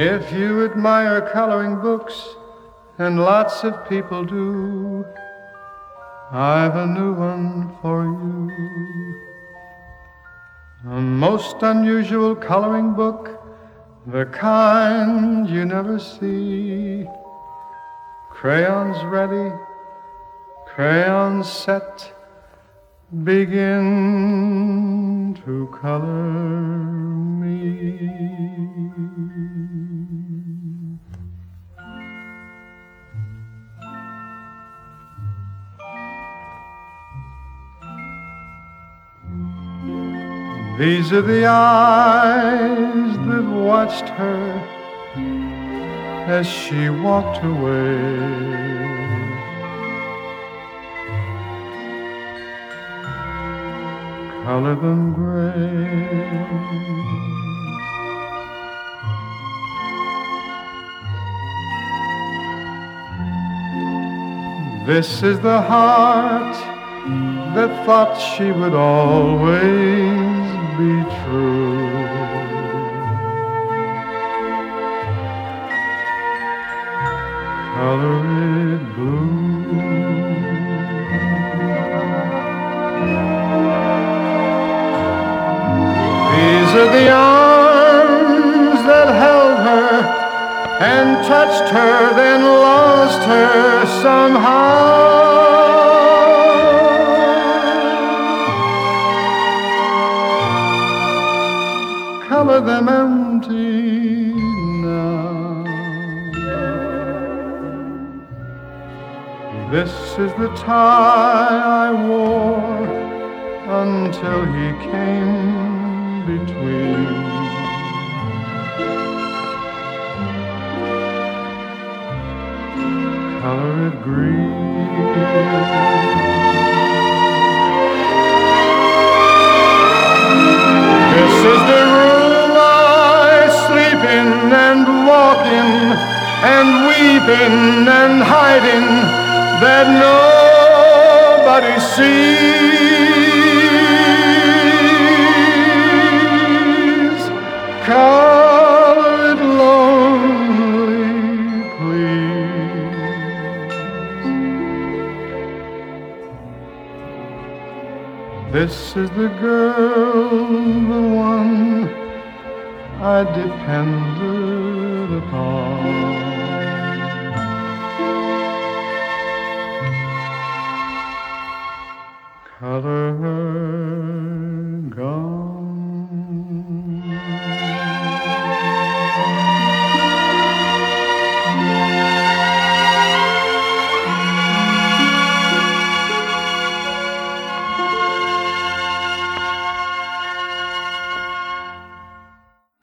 If you admire coloring books, and lots of people do, I've a new one for you. A most unusual coloring book, the kind you never see. Crayons ready, crayons set, begin to color me. These are the eyes that watched her as she walked away. Color them gray. This is the heart that thought she would always be true. Color it blue. These are the arms that held her and touched her, then lost her somehow. Color them empty now. This is the tie I wore until he came between. Color it green. This is the room I sleep in and walk in and weep in and hide in, that nobody sees. Color it lonely, please. This is the girl, the one I depended upon.